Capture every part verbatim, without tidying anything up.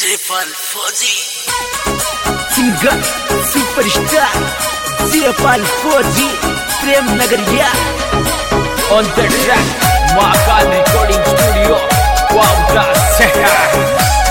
Stefan Fozzi, singer superstar Stefan Fozzi, Prem Nagariya on the track, Mahakal recording studio, Vavta शहर।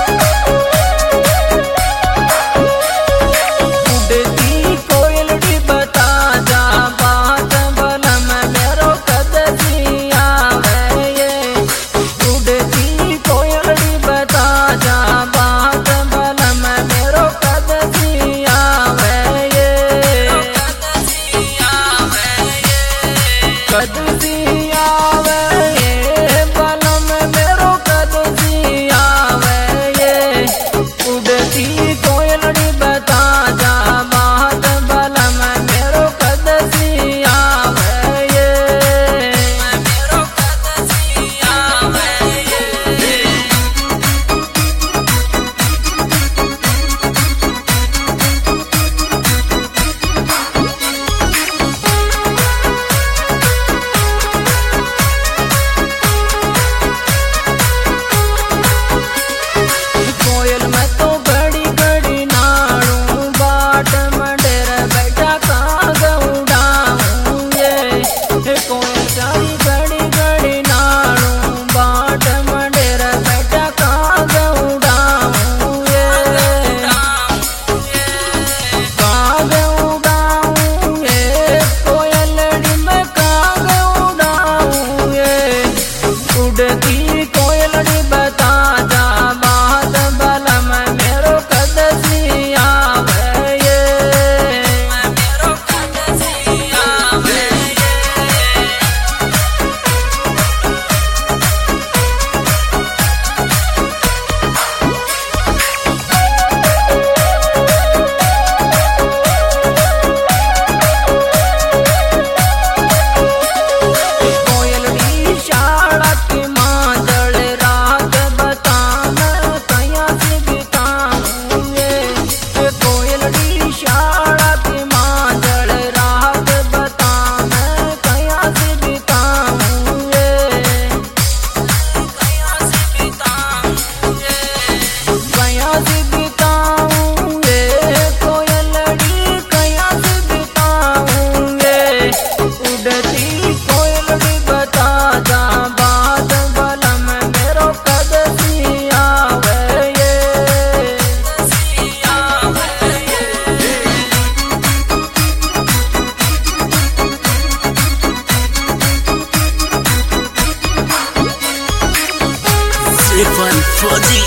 Stefan Fozzi,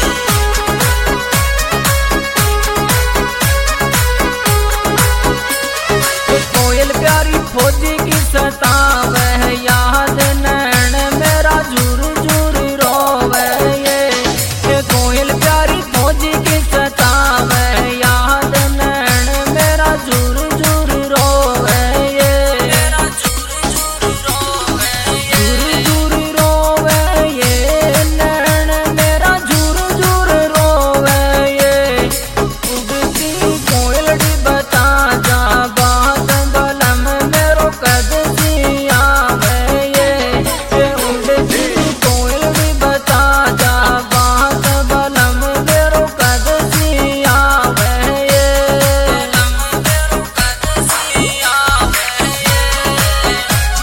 कोयल प्यारी फौजी की सतावे है याद, नैन मेरा झूर झूर रोवे ये, ये कोयल प्यारी फौजी की सतावे है याद, नैन मेरा झूर झूर रोवे ये, मेरा झूर झूर रोवे ये, झूर झूर रोवे ये, नैन मेरा झूर झूर रोवे ये, उड़ती कोयल डी बता जा बात बलम मेरो कद सी आवे ये, ये उड़ती कोयल डी बता जा बात बलम मेरो कद सी आवे ये, बलम मेरो कद सी आवे ये।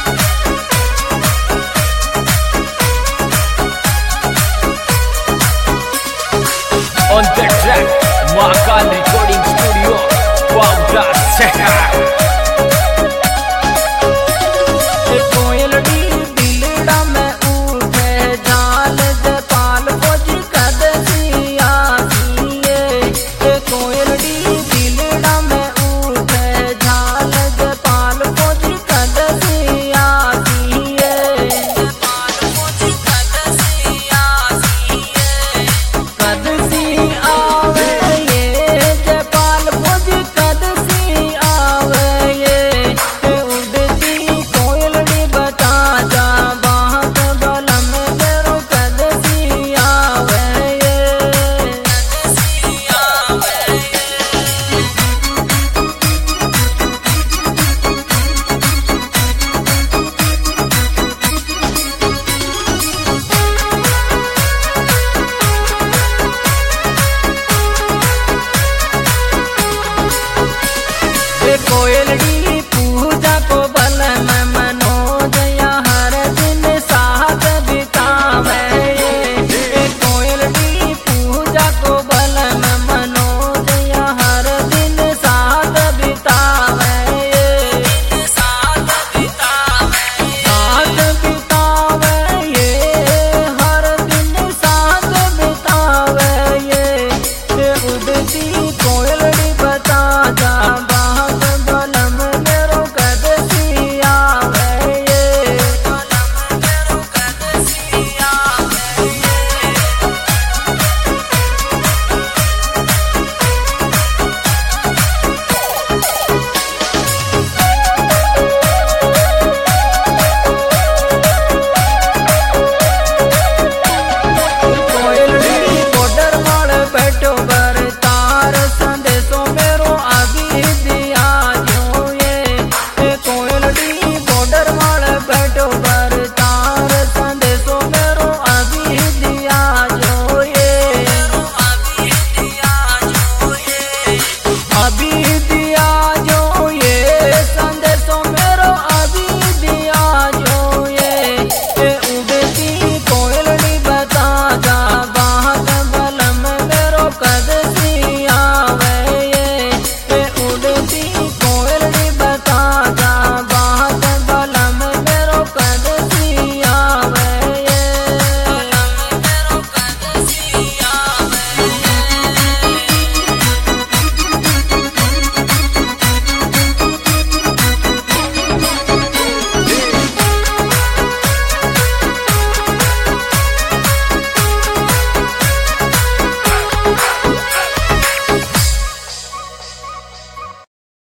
On the track, Mahakal recording studio, Vavta शहर।